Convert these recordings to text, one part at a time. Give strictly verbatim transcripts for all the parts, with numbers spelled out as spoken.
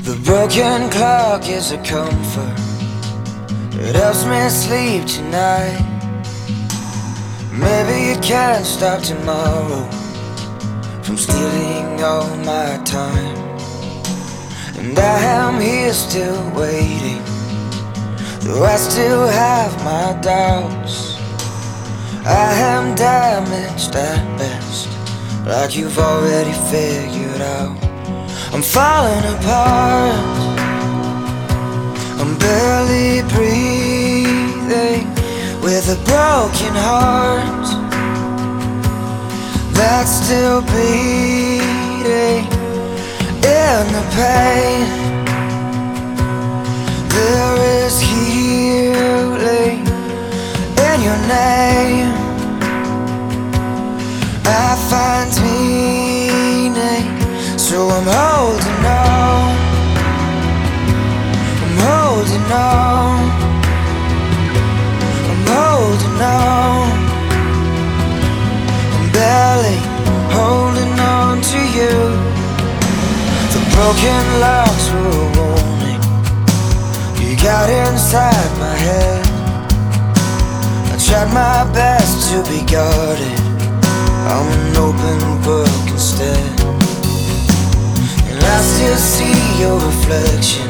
The broken clock is a comfort. It helps me sleep tonight. Maybe it can't stop tomorrow from stealing all my time. And I am here still waiting, though I still have my doubts. I am damaged at best, like you've already figured out. I'm falling apart, I'm barely breathing, with a broken heart that's still bleeding. In the pain, there is healing in your name. I find meaning, so I'm holding on, I'm holding on, I'm holding on. I'm barely holding on to you. The broken locks were a warning. You got inside my head. I tried my best to be guarded. I'm an open book instead. And I still see your reflection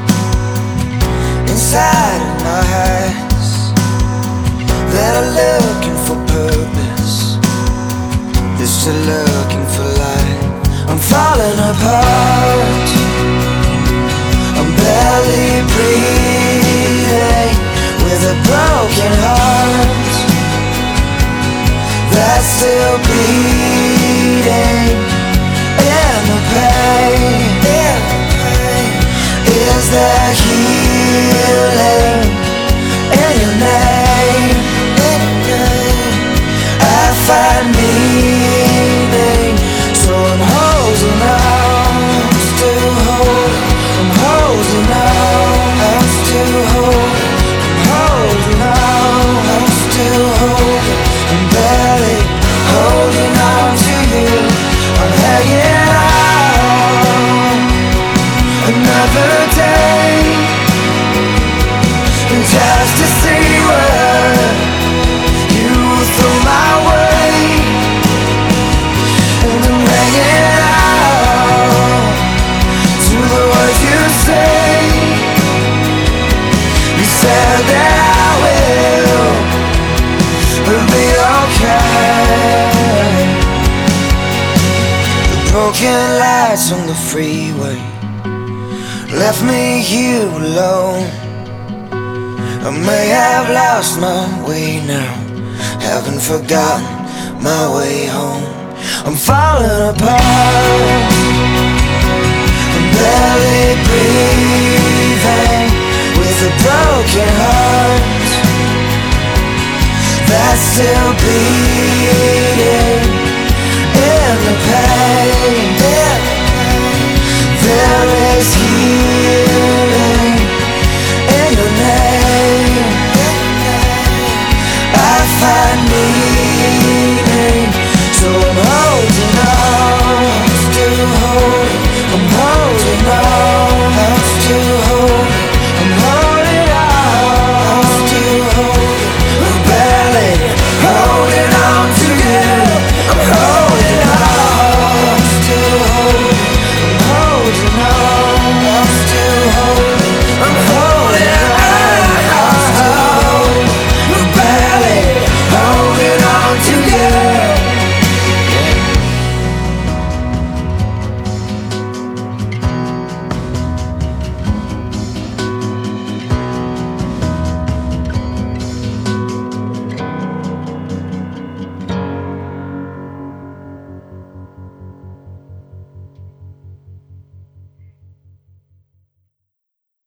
inside of my eyes that are looking for purpose, they're still looking for light. I'm falling apart, I'm barely breathing, with a broken heart that's still bleeding. In the pain, in the pain, is there healing in your name? In your name, I find meaning, so I'm holding on, I'm still holding, I'm holding on, I'm still holding, I'm holding on, I'm still holding, I'm barely holding on to you. I'm hanging on another day, just to see what you throw my way. And I'm hanging out to the words you say. You said that I will, will be okay. The broken lights on the freeway left me here alone. I may have lost my way now, haven't forgotten my way home. I'm falling apart, I'm barely breathing, with a broken heart that's still beating.